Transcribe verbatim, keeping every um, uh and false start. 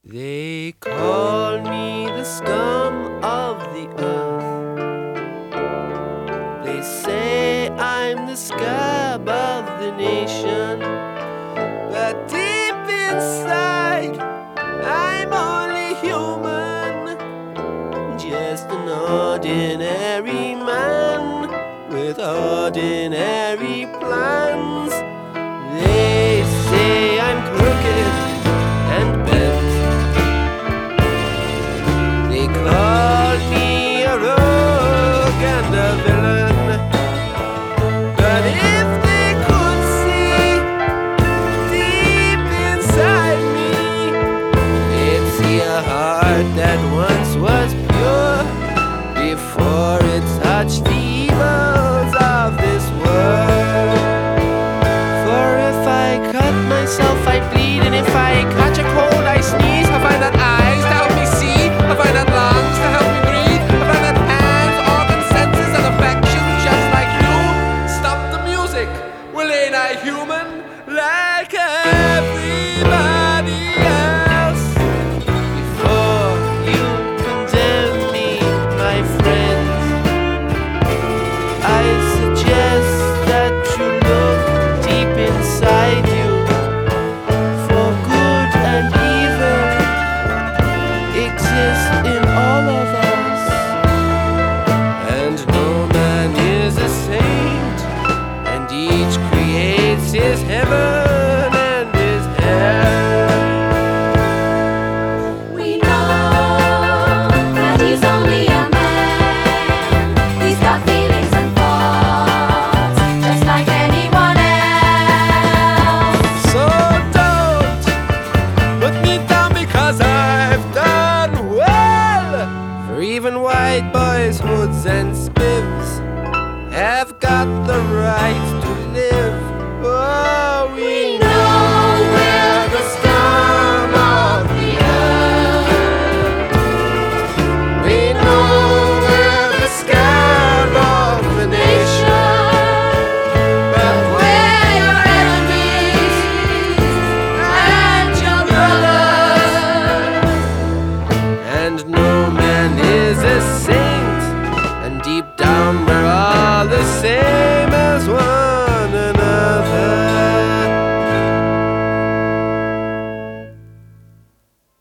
They call me the scum of the earth. They say I'm the scab of the nation. But deep inside, I'm only human. Just an ordinary man with ordinary plans. They say I'm crooked and bent. They call me a rogue and a villain. But if they could see deep inside me, they'd see a heart that once was pure before it touched the evils of this world. For if I cut myself, I bleed, and if I catch a cold, I sneeze. Have I not eyes to help me see? Have I not lungs to help me breathe? Have I not hands, organs, senses, and affections just like you? Stop the music! Well, ain't I human like everybody else? Before you condemn me, my friends, I suggest that you look deep inside you. For good and evil exist in all of us, and no man is a saint, and each creates his heaven and his hell. We know that he's only a man. He's got feelings and thoughts, just like anyone else. So don't put me down because I've done well. For even white boys